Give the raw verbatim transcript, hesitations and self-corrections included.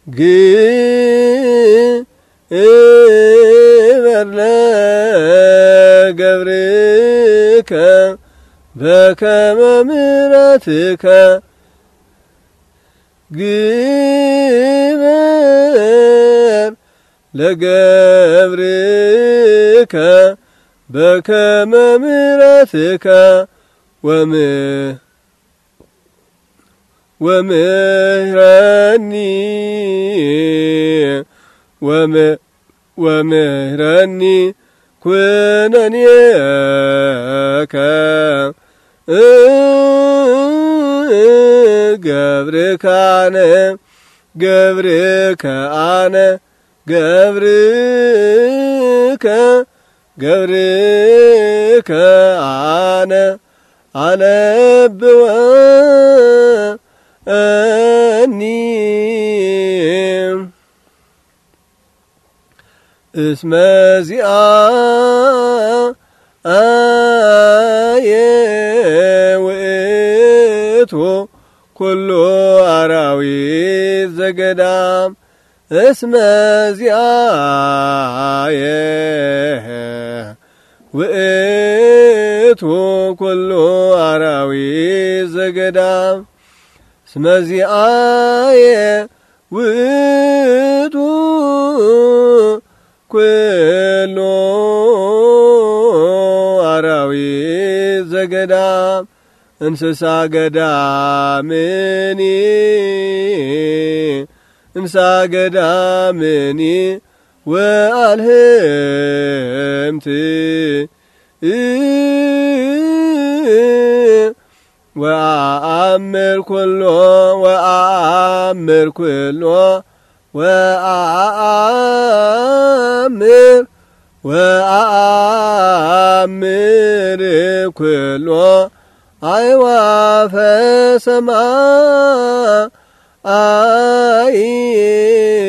ግበር ለገብርከ በከመ ምሕረትከ ግበር ለገብርከ በከመ ምሕረትከ ወምህ ወምህረኒ ወምህረኒ ኩነኔከ ገብርከነ ገብርከ አነ ገብርከ ገብርከ አነ አለብወ أني اسم زياء آيه وإتو كل أراوي زقدام اسم زياء وإتو كل أراوي زقدام سمزيايه ويتو كلو አራዊ ዘገዳም እንስሳ ገዳምኒ እንስሳ ገዳምኒ ወአልህምት وأعمر كله وأعمر كله وأعمر وأعمر كله أيوة فسماء أي